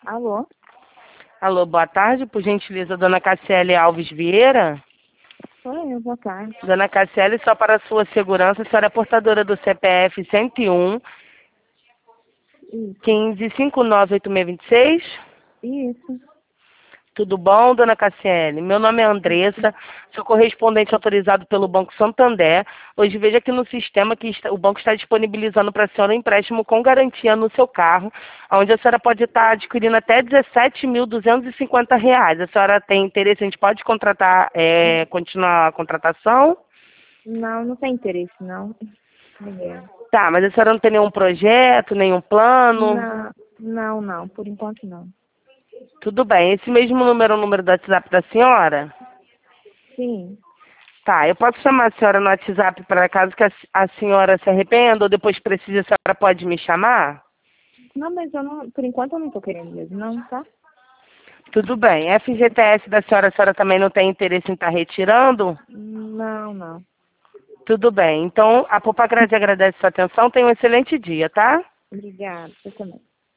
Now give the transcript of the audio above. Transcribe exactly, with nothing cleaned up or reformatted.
Alô? Alô, boa tarde, por gentileza, dona Cassiele Alves Vieira. Sou eu, boa tarde. Dona Cassiele, só para a sua segurança, a senhora é portadora do C P F cento e um, Isso. quinze, cinco nove oito seis dois seis. Isso. Tudo bom, dona Cassiele? Meu nome é Andressa, sou correspondente autorizado pelo Banco Santander. Hoje vejo aqui no sistema que está- o banco está disponibilizando para a senhora um empréstimo com garantia no seu carro, onde a senhora pode estar adquirindo até dezessete mil duzentos e cinquenta reais. A senhora tem interesse, a gente pode contratar, é, continuar a contratação? Não, não tem interesse, não. Obrigada. Tá, mas a senhora não tem nenhum projeto, nenhum plano? Não, não, não. Por enquanto, não. Tudo bem. Esse mesmo número é o número do WhatsApp da senhora? Sim. Tá, eu posso chamar a senhora no WhatsApp para caso que a, a senhora se arrependa ou depois precise, a senhora pode me chamar? Não, mas eu não, por enquanto eu não tô querendo mesmo, não, tá? Tudo bem. F G T S da senhora, a senhora também não tem interesse em estar retirando? Não, não. Tudo bem. Então, a Popagrade agradece a sua atenção. Tenha um excelente dia, tá? Obrigada, você também.